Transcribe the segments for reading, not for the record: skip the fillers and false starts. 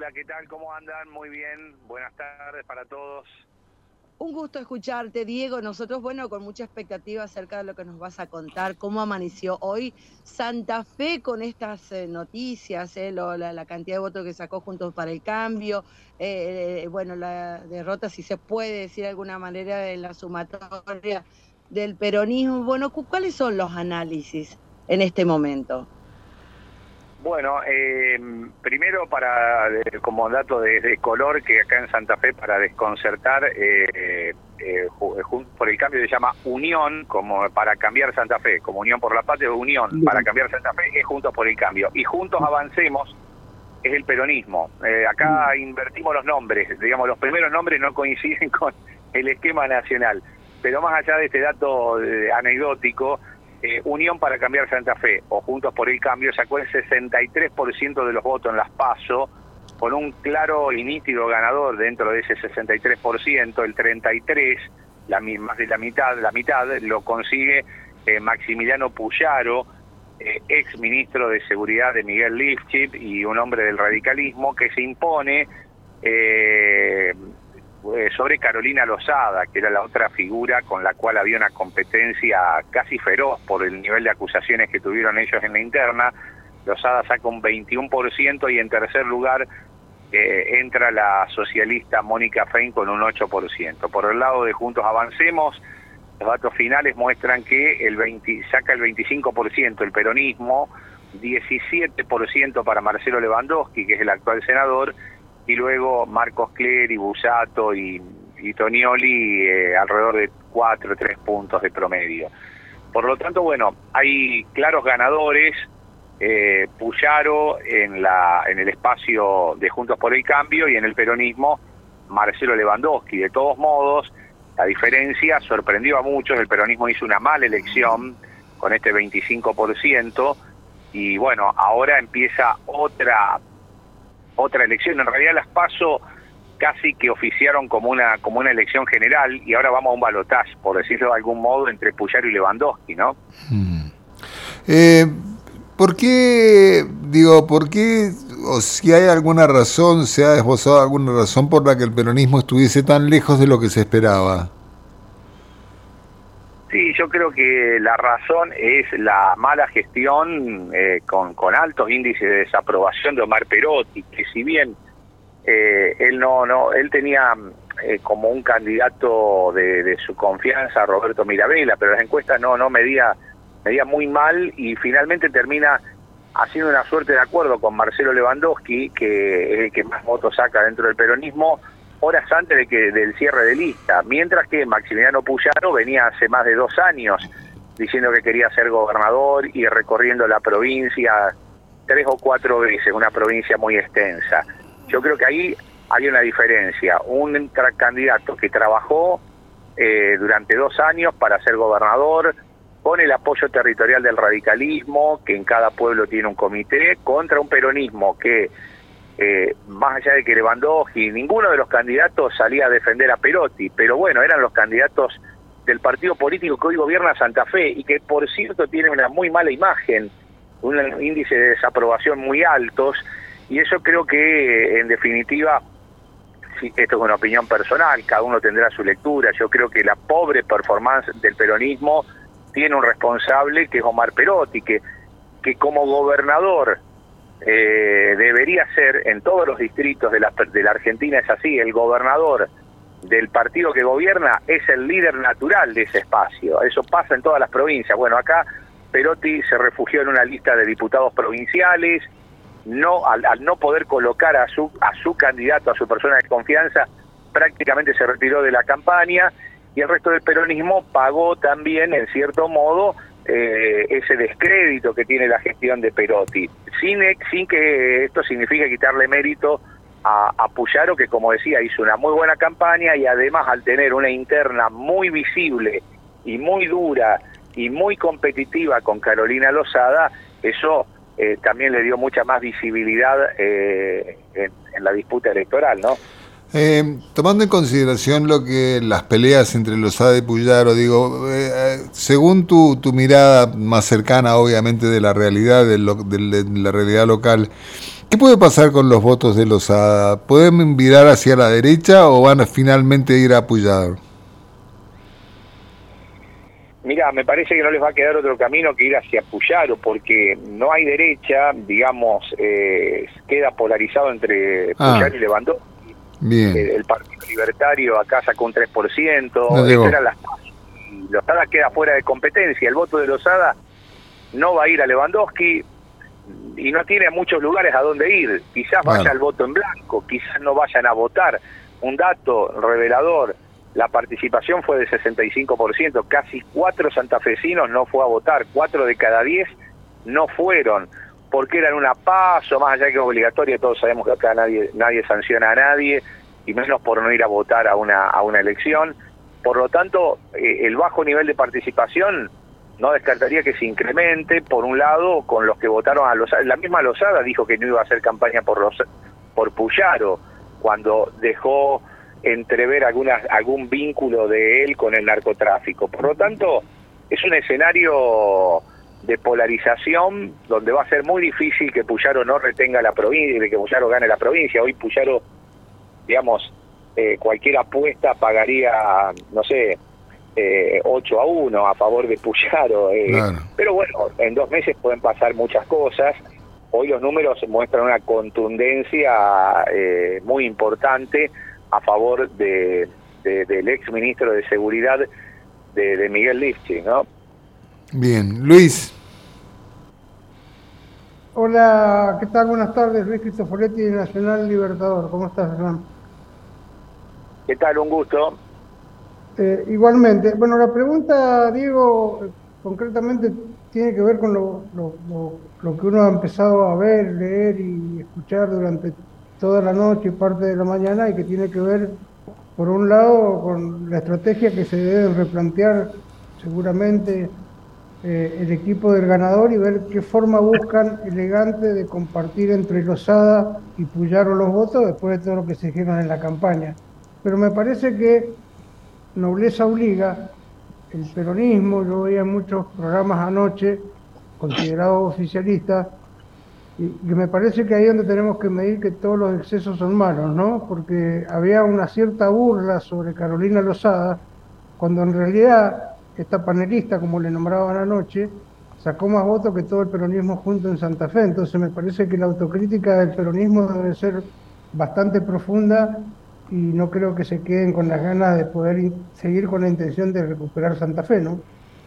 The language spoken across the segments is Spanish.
Hola, ¿qué tal? ¿Cómo andan? Muy bien. Buenas tardes para todos. Un gusto escucharte, Diego. Nosotros, con mucha expectativa acerca de lo que nos vas a contar, cómo amaneció hoy Santa Fe con estas noticias, la cantidad de votos que sacó Juntos para el Cambio, la derrota, si se puede decir de alguna manera, en la sumatoria del peronismo. Bueno, ¿cuáles son los análisis en este momento? Bueno, primero como dato de color, que acá en Santa Fe, para desconcertar, Juntos por el Cambio se llama Unión, como para cambiar Santa Fe, como Unión por la Patria, Unión Bien. para cambiar Santa Fe es Juntos por el Cambio. Y Juntos Avancemos es el peronismo. Acá invertimos los nombres, digamos, los primeros nombres no coinciden con el esquema nacional. Pero más allá de este dato anecdótico, Unión para cambiar Santa Fe o Juntos por el Cambio sacó el 63% de los votos en las PASO, con un claro y nítido ganador dentro de ese 63%, el 33%, más de la mitad lo consigue Maximiliano Puyaro, ex ministro de Seguridad de Miguel Lifchit y un hombre del radicalismo, que se impone sobre Carolina Lozada, que era la otra figura con la cual había una competencia casi feroz por el nivel de acusaciones que tuvieron ellos en la interna. Lozada saca un 21% y en tercer lugar entra la socialista Mónica Fein con un 8%. Por el lado de Juntos Avancemos, los datos finales muestran que saca el 25% el peronismo, 17% para Marcelo Lewandowski, que es el actual senador, y luego Marcos Clery, Busato y Tonioli alrededor de 4 o 3 puntos de promedio. Por lo tanto, hay claros ganadores. Puyaro en el espacio de Juntos por el Cambio, y en el peronismo Marcelo Lewandowski. De todos modos, la diferencia sorprendió a muchos. El peronismo hizo una mala elección con este 25%, y ahora empieza otra elección. En realidad las PASO casi que oficiaron como una elección general, y ahora vamos a un balotaje, por decirlo de algún modo, entre Puyaro y Lewandowski, ¿no? ¿Por qué, o si hay alguna razón, se ha esbozado alguna razón por la que el peronismo estuviese tan lejos de lo que se esperaba? Sí, yo creo que la razón es la mala gestión con altos índices de desaprobación de Omar Perotti, que si bien él tenía como un candidato de su confianza a Roberto Mirabella, pero las encuestas no medía muy mal, y finalmente termina haciendo una suerte de acuerdo con Marcelo Lewandowski, que es el que más votos saca dentro del peronismo, horas antes del cierre de lista, mientras que Maximiliano Puyaro venía hace más de 2 años diciendo que quería ser gobernador y recorriendo la provincia 3 o 4 veces, una provincia muy extensa. Yo creo que ahí hay una diferencia. Un candidato que trabajó durante 2 años para ser gobernador, con el apoyo territorial del radicalismo, que en cada pueblo tiene un comité, contra un peronismo que, más allá de que Lewandowski, ninguno de los candidatos salía a defender a Perotti, pero eran los candidatos del partido político que hoy gobierna Santa Fe, y que por cierto tiene una muy mala imagen, un índice de desaprobación muy altos, y eso creo que, en definitiva, sí, esto es una opinión personal, cada uno tendrá su lectura. Yo creo que la pobre performance del peronismo tiene un responsable, que es Omar Perotti, que como gobernador debería ser en todos los distritos de la Argentina. Es así, el gobernador del partido que gobierna es el líder natural de ese espacio. Eso pasa en todas las provincias. Acá Perotti se refugió en una lista de diputados provinciales, al no poder colocar a su candidato, a su persona de confianza, prácticamente se retiró de la campaña, y el resto del peronismo pagó también, en cierto modo, ese descrédito que tiene la gestión de Perotti, sin que esto signifique quitarle mérito a Puyaro, que, como decía, hizo una muy buena campaña, y además, al tener una interna muy visible y muy dura y muy competitiva con Carolina Lozada, eso también le dio mucha más visibilidad en la disputa electoral, ¿no? Tomando en consideración las peleas entre Lozada y Puyaro, según tu mirada más cercana, obviamente, de la realidad, de la realidad local, ¿Qué puede pasar con los votos de Losada? ¿Pueden virar hacia la derecha o van a finalmente ir a apoyar? Mira, me parece que no les va a quedar otro camino que ir hacia Puyaro, porque no hay derecha, digamos, queda polarizado entre Puyaro y Lewandowski. Bien. El Partido Libertario acá sacó un 3%, no llegó. Eran las y Losada queda fuera de competencia. El voto de Losada no va a ir a Lewandowski y no tiene muchos lugares a donde ir. Quizás vaya al voto en blanco, quizás no vayan a votar. Un dato revelador: la participación fue de 65%, casi 4 santafesinos no fue a votar, 4 de cada 10 no fueron, porque eran una paso, más allá que es obligatoria. Todos sabemos que acá nadie sanciona a nadie, y menos por no ir a votar a una elección. Por lo tanto, el bajo nivel de participación no descartaría que se incremente, por un lado, con los que votaron a Losada. La misma Losada dijo que no iba a hacer campaña por Puyaro, cuando dejó entrever algún vínculo de él con el narcotráfico. Por lo tanto, es un escenario de polarización donde va a ser muy difícil que Puyaro no retenga la provincia, de que Puyaro gane la provincia. Hoy Puyaro, digamos, cualquier apuesta pagaría, no sé, 8-1 a favor de Puyaro. Claro. Pero bueno, en 2 meses pueden pasar muchas cosas. Hoy los números muestran una contundencia muy importante a favor del ex ministro de Seguridad de Miguel Lifchich, ¿no? Bien, Luis. Hola, ¿qué tal? Buenas tardes, Luis Cristoforetti de Nacional Libertador. ¿Cómo estás, Hernán? ¿Qué tal? Un gusto. Igualmente. Bueno, la pregunta, Diego, concretamente tiene que ver con lo que uno ha empezado a ver, leer y escuchar durante toda la noche y parte de la mañana, y que tiene que ver, por un lado, con la estrategia que se debe replantear seguramente el equipo del ganador, y ver qué forma buscan elegante de compartir entre Losada y Puyaro los votos después de todo lo que se dijeron en la campaña. Pero me parece que nobleza obliga, el peronismo, yo veía muchos programas anoche considerados oficialistas, y me parece que ahí es donde tenemos que medir que todos los excesos son malos, ¿no? Porque había una cierta burla sobre Carolina Losada, cuando en realidad esta panelista, como le nombraban anoche, sacó más votos que todo el peronismo junto en Santa Fe. Entonces me parece que la autocrítica del peronismo debe ser bastante profunda, y no creo que se queden con las ganas de poder seguir con la intención de recuperar Santa Fe, ¿no?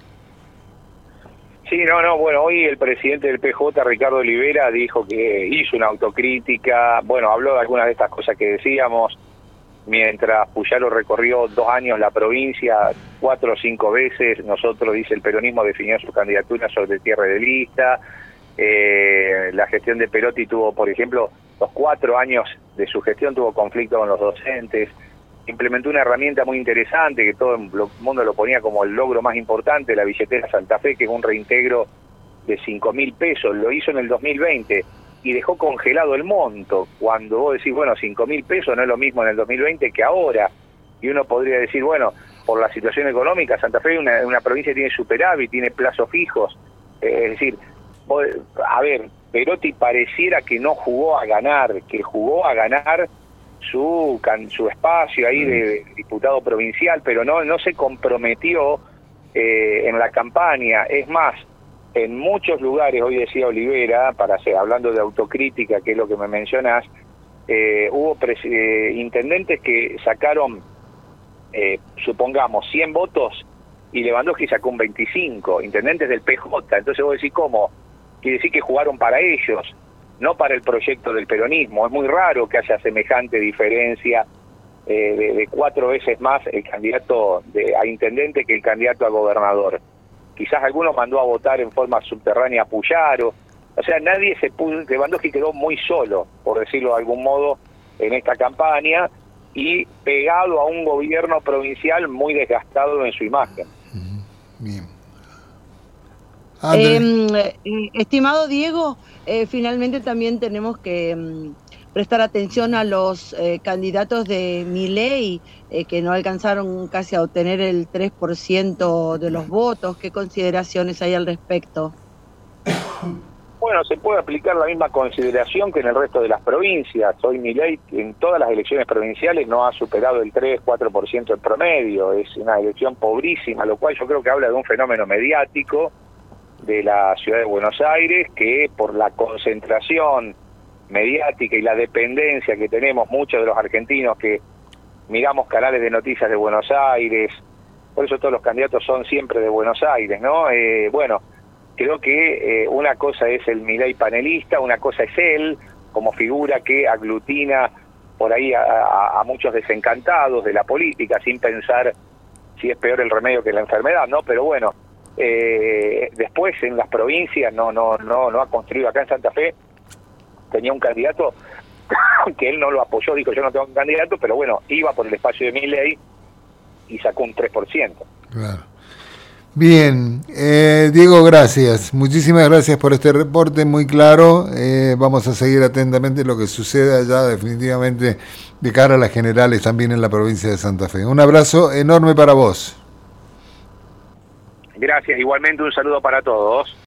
Sí, bueno, hoy el presidente del PJ, Ricardo Olivera, dijo que hizo una autocrítica, bueno, habló de algunas de estas cosas que decíamos, mientras Puyaro recorrió 2 años la provincia 4 o 5 veces. Nosotros, dice, el peronismo definió su candidatura sobre cierre de lista. La gestión de Perotti tuvo, por ejemplo, los 4 años de su gestión tuvo conflicto con los docentes. Implementó una herramienta muy interesante que todo el mundo lo ponía como el logro más importante, la billetera Santa Fe, que es un reintegro de 5.000 pesos. Lo hizo en el 2020 y dejó congelado el monto. Cuando vos decís, bueno, 5.000 pesos no es lo mismo en el 2020 que ahora. Y uno podría decir, bueno, por la situación económica, Santa Fe es una provincia que tiene superávit, tiene plazos fijos. Es decir, a ver, Perotti pareciera que no jugó a ganar, que jugó a ganar su espacio ahí de diputado provincial, pero no se comprometió en la campaña. Es más, en muchos lugares, hoy decía Olivera, hablando de autocrítica, que es lo que me mencionás, hubo intendentes que sacaron, supongamos, 100 votos y Lewandowski sacó un 25, intendentes del PJ. Entonces vos decís, ¿cómo? Quiere decir que jugaron para ellos, no para el proyecto del peronismo. Es muy raro que haya semejante diferencia de 4 veces más el candidato a intendente que el candidato a gobernador. Quizás algunos mandó a votar en forma subterránea a Puyaro. O sea, nadie se pudo. Lewandowski quedó muy solo, por decirlo de algún modo, en esta campaña, y pegado a un gobierno provincial muy desgastado en su imagen. Bien. Estimado Diego, finalmente también tenemos que prestar atención a los candidatos de Milei, que no alcanzaron casi a obtener el 3% de los votos. ¿Qué consideraciones hay al respecto? Bueno, se puede aplicar la misma consideración que en el resto de las provincias. Hoy Milei en todas las elecciones provinciales no ha superado el 3-4% en promedio. Es una elección pobrísima, lo cual yo creo que habla de un fenómeno mediático de la ciudad de Buenos Aires, que por la concentración mediática y la dependencia que tenemos muchos de los argentinos que miramos canales de noticias de Buenos Aires, por eso todos los candidatos son siempre de Buenos Aires, ¿no? Bueno, creo que una cosa es el Milei panelista, una cosa es él como figura que aglutina por ahí a muchos desencantados de la política sin pensar si es peor el remedio que la enfermedad, ¿no? Pero bueno, después en las provincias no ha construido. Acá en Santa Fe tenía un candidato que él no lo apoyó, dijo yo no tengo un candidato, pero bueno, iba por el espacio de Milei y sacó un 3%. Claro. Bien, Diego, gracias. Muchísimas gracias por este reporte muy claro. Vamos a seguir atentamente lo que sucede allá definitivamente de cara a las generales también en la provincia de Santa Fe. Un abrazo enorme para vos. Gracias, igualmente un saludo para todos.